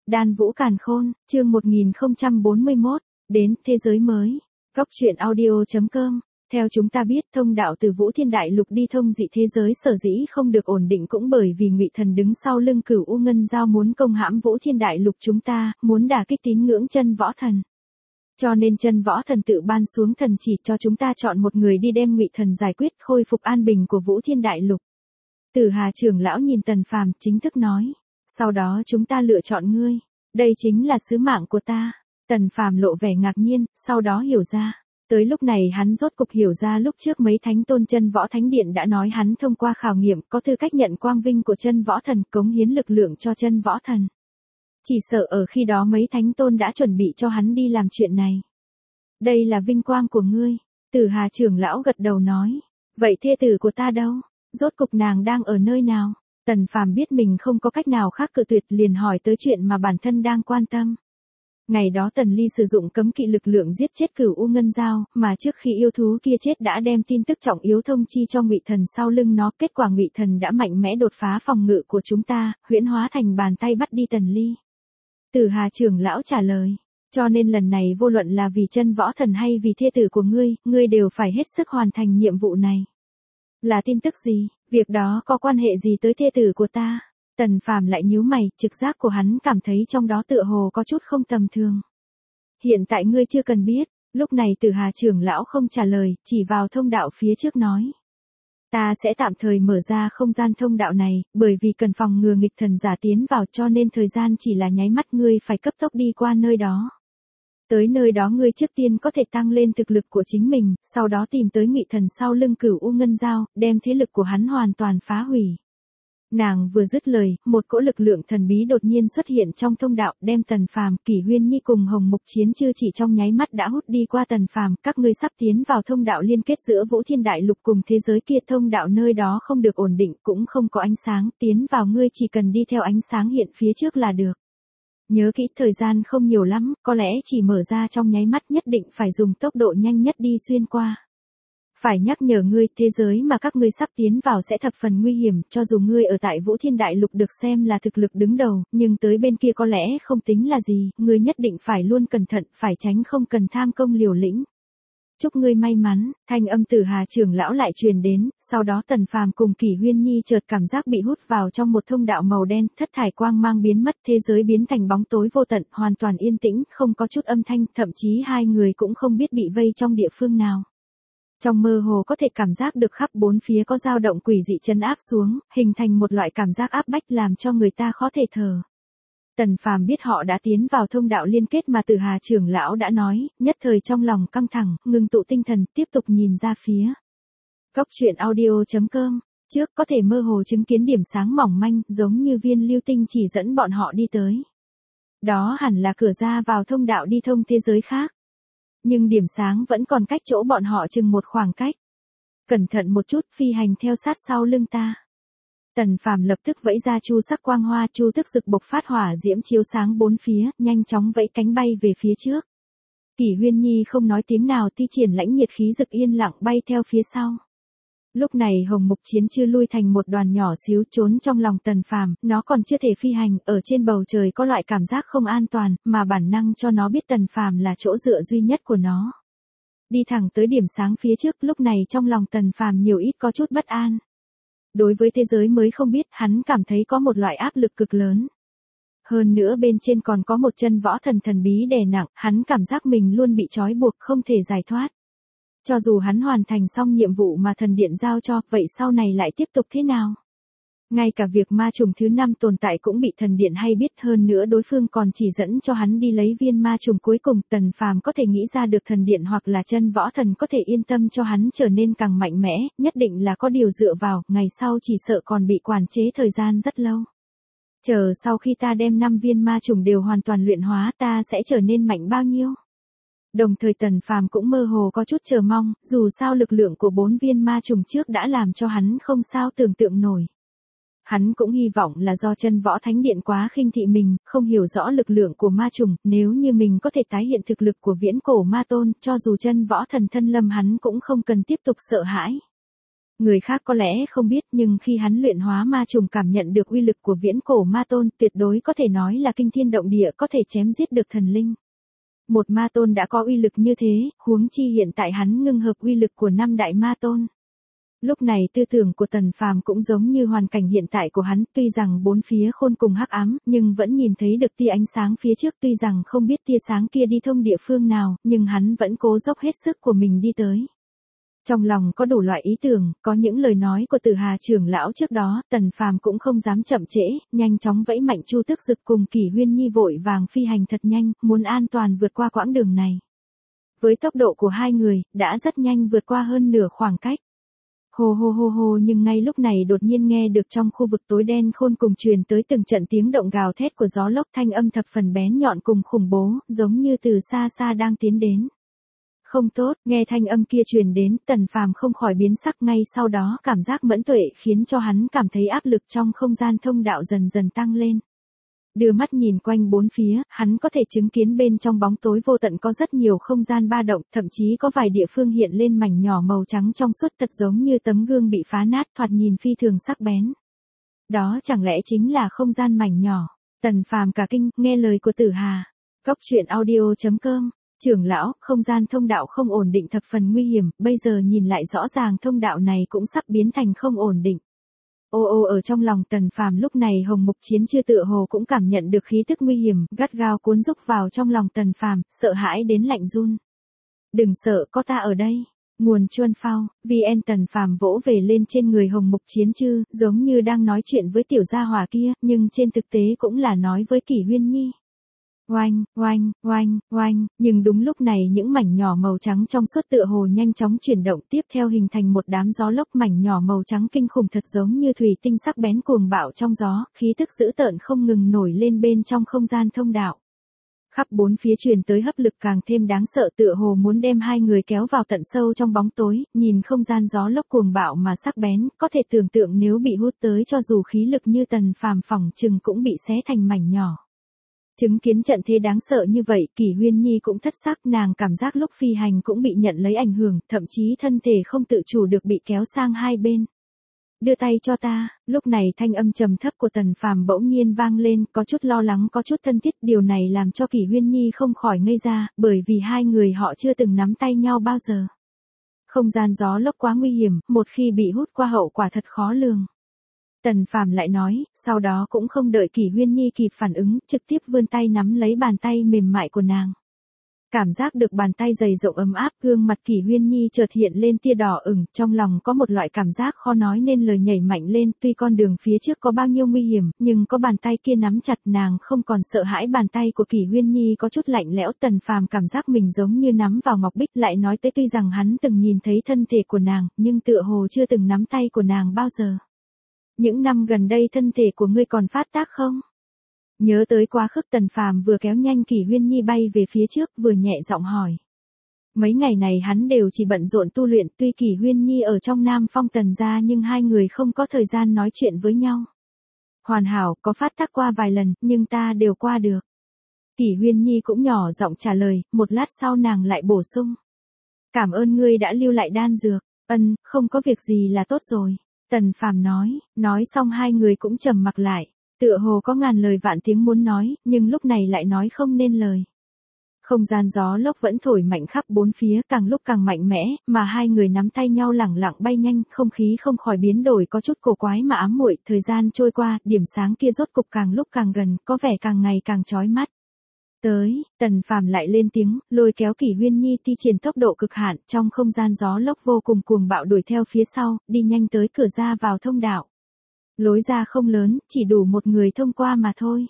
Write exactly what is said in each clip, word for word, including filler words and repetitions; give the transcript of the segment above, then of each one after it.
Đan Vũ Càn Khôn, chương một nghìn không trăm bốn mươi mốt, đến thế giới mới. Góc truyện audio.com. Theo chúng ta biết, thông đạo từ Vũ Thiên Đại Lục đi thông dị thế giới sở dĩ không được ổn định cũng bởi vì Ngụy Thần đứng sau lưng Cửu U Ngân Dao muốn công hãm Vũ Thiên Đại Lục chúng ta, muốn đả kích tín ngưỡng Chân Võ Thần. Cho nên Chân Võ Thần tự ban xuống thần chỉ cho chúng ta chọn một người đi đem Ngụy Thần giải quyết, khôi phục an bình của Vũ Thiên Đại Lục. Tử Hà trưởng lão nhìn Tần Phàm chính thức nói, sau đó chúng ta lựa chọn ngươi, đây chính là sứ mạng của ta. Tần Phàm lộ vẻ ngạc nhiên, sau đó hiểu ra. Tới lúc này hắn rốt cục hiểu ra lúc trước mấy thánh tôn Chân Võ Thánh Điện đã nói hắn thông qua khảo nghiệm có tư cách nhận quang vinh của Chân Võ Thần, cống hiến lực lượng cho Chân Võ Thần. Chỉ sợ ở khi đó mấy thánh tôn đã chuẩn bị cho hắn đi làm chuyện này. Đây là vinh quang của ngươi. Tử Hà trưởng lão gật đầu nói. Vậy thê tử của ta đâu? Rốt cục nàng đang ở nơi nào? Tần Phàm biết mình không có cách nào khác cự tuyệt, liền hỏi tới chuyện mà bản thân đang quan tâm. Ngày đó Tần Ly sử dụng cấm kỵ lực lượng giết chết Cửu U Ngân Dao, mà trước khi yêu thú kia chết đã đem tin tức trọng yếu thông chi cho Ngụy Thần sau lưng nó, kết quả Ngụy Thần đã mạnh mẽ đột phá phòng ngự của chúng ta, huyễn hóa thành bàn tay bắt đi Tần Ly. Tử Hà trưởng lão trả lời, cho nên lần này vô luận là vì Chân Võ Thần hay vì thê tử của ngươi, ngươi đều phải hết sức hoàn thành nhiệm vụ này. Là tin tức gì? Việc đó có quan hệ gì tới thê tử của ta? Tần Phàm lại nhíu mày, trực giác của hắn cảm thấy trong đó tựa hồ có chút không tầm thường. Hiện tại ngươi chưa cần biết. Lúc này Tử Hà trưởng lão không trả lời, chỉ vào thông đạo phía trước nói. Ta sẽ tạm thời mở ra không gian thông đạo này, bởi vì cần phòng ngừa nghịch thần giả tiến vào, cho nên thời gian chỉ là nháy mắt, ngươi phải cấp tốc đi qua nơi đó. Tới nơi đó ngươi trước tiên có thể tăng lên thực lực của chính mình, sau đó tìm tới Ngụy Thần sau lưng Cửu U Ngân Dao, đem thế lực của hắn hoàn toàn phá hủy. Nàng vừa dứt lời, một cỗ lực lượng thần bí đột nhiên xuất hiện trong thông đạo, đem Tần Phàm, Kỷ Huyên Nhi cùng Hồng Mục Chiến Trư chỉ trong nháy mắt đã hút đi qua. Tần Phàm, các ngươi sắp tiến vào thông đạo liên kết giữa Vũ Thiên Đại Lục cùng thế giới kia, thông đạo nơi đó không được ổn định, cũng không có ánh sáng, tiến vào ngươi chỉ cần đi theo ánh sáng hiện phía trước là được. Nhớ kỹ, thời gian không nhiều lắm, có lẽ chỉ mở ra trong nháy mắt, nhất định phải dùng tốc độ nhanh nhất đi xuyên qua. Phải nhắc nhở ngươi, thế giới mà các ngươi sắp tiến vào sẽ thập phần nguy hiểm, cho dù ngươi ở tại Vũ Thiên Đại Lục được xem là thực lực đứng đầu, nhưng tới bên kia có lẽ không tính là gì, ngươi nhất định phải luôn cẩn thận, phải tránh không cần tham công liều lĩnh. Chúc ngươi may mắn. Thanh âm Tử Hà trưởng lão lại truyền đến, sau đó Tần Phàm cùng Kỷ Huyên Nhi chợt cảm giác bị hút vào trong một thông đạo màu đen, thất thải quang mang biến mất, thế giới biến thành bóng tối vô tận, hoàn toàn yên tĩnh, không có chút âm thanh, thậm chí hai người cũng không biết bị vây trong địa phương nào. Trong mơ hồ có thể cảm giác được khắp bốn phía có dao động quỷ dị trấn áp xuống, hình thành một loại cảm giác áp bách làm cho người ta khó thể thở. Tần Phàm biết họ đã tiến vào thông đạo liên kết mà Tử Hà trưởng lão đã nói, nhất thời trong lòng căng thẳng, ngưng tụ tinh thần, tiếp tục nhìn ra phía. Góc truyện audio.com. Trước có thể mơ hồ chứng kiến điểm sáng mỏng manh, giống như viên lưu tinh chỉ dẫn bọn họ đi tới. Đó hẳn là cửa ra vào thông đạo đi thông thế giới khác. Nhưng điểm sáng vẫn còn cách chỗ bọn họ chừng một khoảng cách. Cẩn thận một chút, phi hành theo sát sau lưng ta. Tần Phàm lập tức vẫy ra chu sắc quang hoa, chu tức rực bộc phát hỏa diễm chiếu sáng bốn phía, nhanh chóng vẫy cánh bay về phía trước. Kỷ Huyên Nhi không nói tiếng nào, thi triển lãnh nhiệt khí rực yên lặng bay theo phía sau. Lúc này Hồng Mục Chiến Trư lui thành một đoàn nhỏ xíu trốn trong lòng Tần Phàm, nó còn chưa thể phi hành, ở trên bầu trời có loại cảm giác không an toàn, mà bản năng cho nó biết Tần Phàm là chỗ dựa duy nhất của nó. Đi thẳng tới điểm sáng phía trước, lúc này trong lòng Tần Phàm nhiều ít có chút bất an. Đối với thế giới mới không biết, hắn cảm thấy có một loại áp lực cực lớn. Hơn nữa bên trên còn có một Chân Võ Thần thần bí đè nặng, hắn cảm giác mình luôn bị trói buộc, không thể giải thoát. Cho dù hắn hoàn thành xong nhiệm vụ mà thần điện giao cho, vậy sau này lại tiếp tục thế nào? Ngay cả việc ma trùng thứ năm tồn tại cũng bị thần điện hay biết, hơn nữa đối phương còn chỉ dẫn cho hắn đi lấy viên ma trùng cuối cùng. Tần Phàm có thể nghĩ ra được thần điện hoặc là Chân Võ Thần có thể yên tâm cho hắn trở nên càng mạnh mẽ, nhất định là có điều dựa vào, ngày sau chỉ sợ còn bị quản chế thời gian rất lâu. Chờ sau khi ta đem năm viên ma trùng đều hoàn toàn luyện hóa, ta sẽ trở nên mạnh bao nhiêu? Đồng thời Tần Phàm cũng mơ hồ có chút chờ mong, dù sao lực lượng của bốn viên ma trùng trước đã làm cho hắn không sao tưởng tượng nổi. Hắn cũng hy vọng là do Chân Võ Thánh Điện quá khinh thị mình, không hiểu rõ lực lượng của ma trùng, nếu như mình có thể tái hiện thực lực của viễn cổ ma tôn, cho dù Chân Võ Thần thân lâm hắn cũng không cần tiếp tục sợ hãi. Người khác có lẽ không biết nhưng khi hắn luyện hóa ma trùng cảm nhận được uy lực của viễn cổ ma tôn tuyệt đối có thể nói là kinh thiên động địa có thể chém giết được thần linh. Một ma tôn đã có uy lực như thế, huống chi hiện tại hắn ngưng hợp uy lực của năm đại ma tôn. Lúc này tư tưởng của Tần Phàm cũng giống như hoàn cảnh hiện tại của hắn, tuy rằng bốn phía khôn cùng hắc ám, nhưng vẫn nhìn thấy được tia ánh sáng phía trước, tuy rằng không biết tia sáng kia đi thông địa phương nào, nhưng hắn vẫn cố dốc hết sức của mình đi tới. Trong lòng có đủ loại ý tưởng, có những lời nói của Tử Hà trưởng lão trước đó, Tần Phàm cũng không dám chậm trễ, nhanh chóng vẫy mạnh Chu Tước Dực cùng Kỷ Huyên Nhi vội vàng phi hành thật nhanh, muốn an toàn vượt qua quãng đường này. Với tốc độ của hai người, đã rất nhanh vượt qua hơn nửa khoảng cách. Hồ hồ hồ hồ nhưng ngay lúc này đột nhiên nghe được trong khu vực tối đen khôn cùng truyền tới từng trận tiếng động gào thét của gió lốc, thanh âm thập phần bén nhọn cùng khủng bố, giống như từ xa xa đang tiến đến. Không tốt, nghe thanh âm kia truyền đến, Tần Phàm không khỏi biến sắc, ngay sau đó cảm giác mẫn tuệ khiến cho hắn cảm thấy áp lực trong không gian thông đạo dần dần tăng lên. Đưa mắt nhìn quanh bốn phía, hắn có thể chứng kiến bên trong bóng tối vô tận có rất nhiều không gian ba động, thậm chí có vài địa phương hiện lên mảnh nhỏ màu trắng trong suốt thật giống như tấm gương bị phá nát, thoạt nhìn phi thường sắc bén. Đó chẳng lẽ chính là không gian mảnh nhỏ? Tần Phàm cả kinh, nghe lời của Tử Hà. Cốc truyện audio chấm com. Trưởng lão, không gian thông đạo không ổn định thập phần nguy hiểm, bây giờ nhìn lại rõ ràng thông đạo này cũng sắp biến thành không ổn định. Ô ô ở trong lòng Tần Phàm lúc này Hồng Mục Chiến Chư tựa hồ cũng cảm nhận được khí tức nguy hiểm, gắt gao cuốn rúc vào trong lòng Tần Phàm, sợ hãi đến lạnh run. Đừng sợ, có ta ở đây. Nguồn Chuân Phao, vê en Tần Phàm vỗ về lên trên người Hồng Mục Chiến Chư, giống như đang nói chuyện với tiểu gia hỏa kia, nhưng trên thực tế cũng là nói với Kỷ Huyên Nhi. Oanh, oanh, oanh, oanh, nhưng đúng lúc này những mảnh nhỏ màu trắng trong suốt tựa hồ nhanh chóng chuyển động tiếp theo hình thành một đám gió lốc, mảnh nhỏ màu trắng kinh khủng thật giống như thủy tinh sắc bén cuồng bạo trong gió, khí tức dữ tợn không ngừng nổi lên bên trong không gian thông đạo. Khắp bốn phía truyền tới hấp lực càng thêm đáng sợ, tựa hồ muốn đem hai người kéo vào tận sâu trong bóng tối, nhìn không gian gió lốc cuồng bạo mà sắc bén, có thể tưởng tượng nếu bị hút tới cho dù khí lực như Tần Phàm phỏng chừng cũng bị xé thành mảnh nhỏ. Chứng kiến trận thế đáng sợ như vậy, Kỷ Huyên Nhi cũng thất sắc, nàng cảm giác lúc phi hành cũng bị nhận lấy ảnh hưởng, thậm chí thân thể không tự chủ được bị kéo sang hai bên. Đưa tay cho ta, lúc này thanh âm trầm thấp của Tần Phàm bỗng nhiên vang lên, có chút lo lắng có chút thân thiết, điều này làm cho Kỷ Huyên Nhi không khỏi ngây ra, bởi vì hai người họ chưa từng nắm tay nhau bao giờ. Không gian gió lốc quá nguy hiểm, một khi bị hút qua hậu quả thật khó lường. Tần Phàm lại nói, sau đó cũng không đợi Kỷ Huyên Nhi kịp phản ứng, trực tiếp vươn tay nắm lấy bàn tay mềm mại của nàng. Cảm giác được bàn tay dày rộng ấm áp, gương mặt Kỷ Huyên Nhi chợt hiện lên tia đỏ ửng, trong lòng có một loại cảm giác khó nói nên lời nhảy mạnh lên, tuy con đường phía trước có bao nhiêu nguy hiểm, nhưng có bàn tay kia nắm chặt nàng không còn sợ hãi. Bàn tay của Kỷ Huyên Nhi có chút lạnh lẽo, Tần Phàm cảm giác mình giống như nắm vào ngọc bích, lại nói tới tuy rằng hắn từng nhìn thấy thân thể của nàng, nhưng tựa hồ chưa từng nắm tay của nàng bao giờ. Những năm gần đây thân thể của ngươi còn phát tác không? Nhớ tới quá khứ, Tần Phàm vừa kéo nhanh Kỷ Huyên Nhi bay về phía trước, vừa nhẹ giọng hỏi. Mấy ngày này hắn đều chỉ bận rộn tu luyện, tuy Kỷ Huyên Nhi ở trong Nam Phong Tần gia nhưng hai người không có thời gian nói chuyện với nhau. Hoàn hảo, có phát tác qua vài lần, nhưng ta đều qua được. Kỷ Huyên Nhi cũng nhỏ giọng trả lời, một lát sau nàng lại bổ sung. Cảm ơn ngươi đã lưu lại đan dược, ân, không có việc gì là tốt rồi. Tần Phàm nói, nói xong hai người cũng trầm mặc lại, tựa hồ có ngàn lời vạn tiếng muốn nói, nhưng lúc này lại nói không nên lời. Không gian gió lốc vẫn thổi mạnh khắp bốn phía, càng lúc càng mạnh mẽ, mà hai người nắm tay nhau lẳng lặng bay nhanh, không khí không khỏi biến đổi có chút cổ quái mà ám muội, thời gian trôi qua, điểm sáng kia rốt cục càng lúc càng gần, có vẻ càng ngày càng chói mắt. Tới, Tần Phàm lại lên tiếng, lôi kéo Kỷ Huyên Nhi thi triển tốc độ cực hạn, trong không gian gió lốc vô cùng cuồng bạo đuổi theo phía sau, đi nhanh tới cửa ra vào thông đạo. Lối ra không lớn, chỉ đủ một người thông qua mà thôi.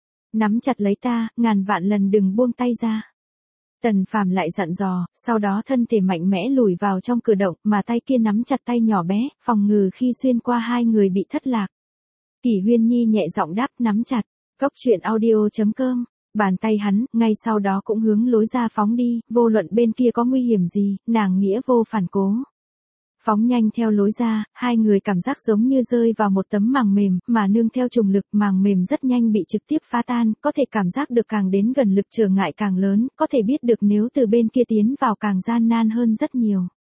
Nắm chặt lấy ta, ngàn vạn lần đừng buông tay ra. Tần Phàm lại dặn dò, sau đó thân thể mạnh mẽ lùi vào trong cửa động, mà tay kia nắm chặt tay nhỏ bé, phòng ngừa khi xuyên qua hai người bị thất lạc. Kỷ Huyên Nhi nhẹ giọng đáp, nắm chặt. Cốc truyện audio chấm com. Bàn tay hắn, ngay sau đó cũng hướng lối ra phóng đi, vô luận bên kia có nguy hiểm gì, nàng nghĩa vô phản cố. Phóng nhanh theo lối ra, hai người cảm giác giống như rơi vào một tấm màng mềm, mà nương theo trùng lực màng mềm rất nhanh bị trực tiếp phá tan, có thể cảm giác được càng đến gần lực trở ngại càng lớn, có thể biết được nếu từ bên kia tiến vào càng gian nan hơn rất nhiều.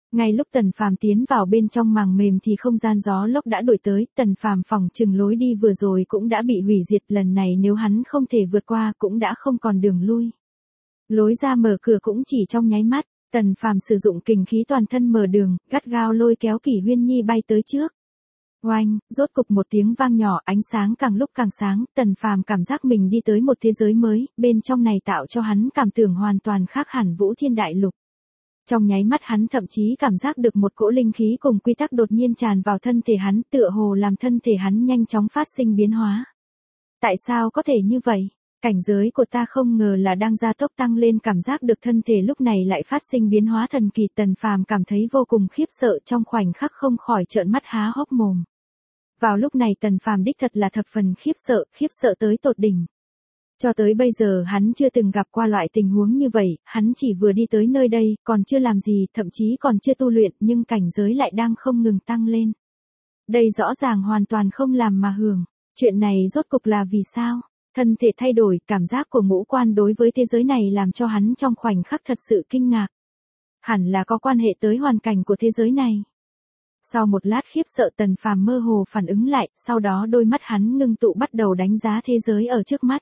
Ngay lúc Tần Phàm tiến vào bên trong màng mềm thì không gian gió lốc đã đuổi tới, Tần Phàm phỏng chừng lối đi vừa rồi cũng đã bị hủy diệt, lần này nếu hắn không thể vượt qua cũng đã không còn đường lui. Lối ra mở cửa cũng chỉ trong nháy mắt, Tần Phàm sử dụng kình khí toàn thân mở đường, gắt gao lôi kéo Kỷ Huyên Nhi bay tới trước. Oanh, rốt cục một tiếng vang nhỏ, ánh sáng càng lúc càng sáng, Tần Phàm cảm giác mình đi tới một thế giới mới, bên trong này tạo cho hắn cảm tưởng hoàn toàn khác hẳn Vũ Thiên Đại Lục. Trong nháy mắt hắn thậm chí cảm giác được một cỗ linh khí cùng quy tắc đột nhiên tràn vào thân thể hắn, tựa hồ làm thân thể hắn nhanh chóng phát sinh biến hóa. Tại sao có thể như vậy? Cảnh giới của ta không ngờ là đang gia tốc tăng lên, cảm giác được thân thể lúc này lại phát sinh biến hóa thần kỳ, Tần Phàm cảm thấy vô cùng khiếp sợ, trong khoảnh khắc không khỏi trợn mắt há hốc mồm. Vào lúc này Tần Phàm đích thật là thập phần khiếp sợ, khiếp sợ tới tột đỉnh. Cho tới bây giờ hắn chưa từng gặp qua loại tình huống như vậy, hắn chỉ vừa đi tới nơi đây, còn chưa làm gì, thậm chí còn chưa tu luyện, nhưng cảnh giới lại đang không ngừng tăng lên. Đây rõ ràng hoàn toàn không làm mà hưởng. Chuyện này rốt cục là vì sao? Thân thể thay đổi, cảm giác của ngũ quan đối với thế giới này làm cho hắn trong khoảnh khắc thật sự kinh ngạc. Hẳn là có quan hệ tới hoàn cảnh của thế giới này. Sau một lát khiếp sợ Tần Phàm mơ hồ phản ứng lại, sau đó đôi mắt hắn ngưng tụ bắt đầu đánh giá thế giới ở trước mắt.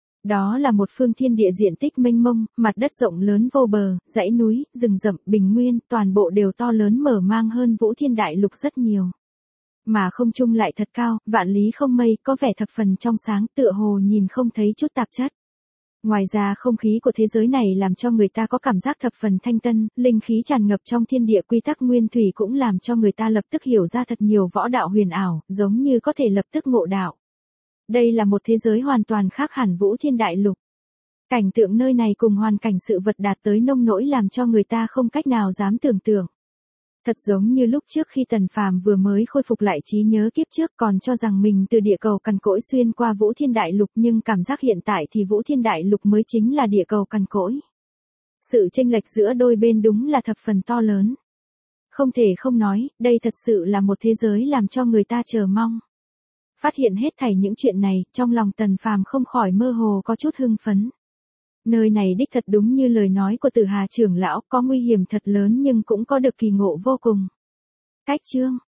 Đó là một phương thiên địa diện tích mênh mông, mặt đất rộng lớn vô bờ, dãy núi, rừng rậm, bình nguyên, toàn bộ đều to lớn mở mang hơn Vũ Thiên Đại Lục rất nhiều. Mà không trung lại thật cao, vạn lý không mây, có vẻ thập phần trong sáng, tựa hồ nhìn không thấy chút tạp chất. Ngoài ra không khí của thế giới này làm cho người ta có cảm giác thập phần thanh tân, linh khí tràn ngập trong thiên địa, quy tắc nguyên thủy cũng làm cho người ta lập tức hiểu ra thật nhiều võ đạo huyền ảo, giống như có thể lập tức ngộ đạo. Đây là một thế giới hoàn toàn khác hẳn Vũ Thiên Đại Lục. Cảnh tượng nơi này cùng hoàn cảnh sự vật đạt tới nông nỗi làm cho người ta không cách nào dám tưởng tượng. Thật giống như lúc trước khi Tần Phàm vừa mới khôi phục lại trí nhớ kiếp trước, còn cho rằng mình từ địa cầu cằn cỗi xuyên qua Vũ Thiên Đại Lục, nhưng cảm giác hiện tại thì Vũ Thiên Đại Lục mới chính là địa cầu cằn cỗi. Sự chênh lệch giữa đôi bên đúng là thập phần to lớn. Không thể không nói, đây thật sự là một thế giới làm cho người ta chờ mong. Phát hiện hết thảy những chuyện này, trong lòng Tần Phàm không khỏi mơ hồ có chút hưng phấn. Nơi này đích thật đúng như lời nói của Tử Hà trưởng lão, có nguy hiểm thật lớn nhưng cũng có được kỳ ngộ vô cùng. Cách chương